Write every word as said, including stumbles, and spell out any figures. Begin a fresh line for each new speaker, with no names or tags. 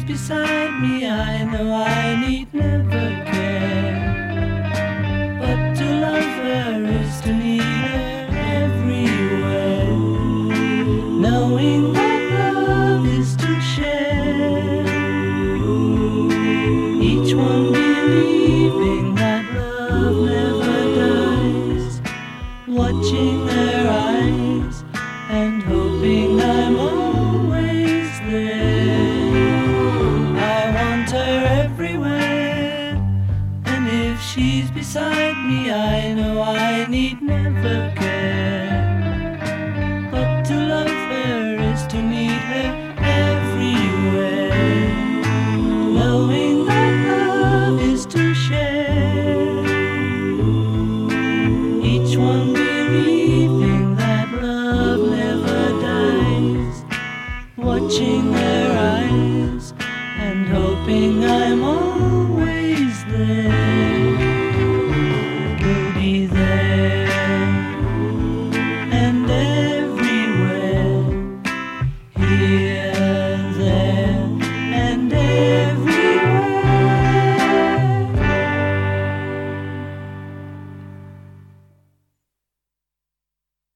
beside me, I know I need never care. But to love her is to need her everywhere. Knowing that love is to share. Each one believing that love never dies. Watching their eyes and hoping I'm always there. I want her everywhere, and if she's beside me, I know I need never care. But to love her is to need her everywhere. Knowing that love is to share. Each one believing that love never dies. Watching their eyes and hoping I'm always there.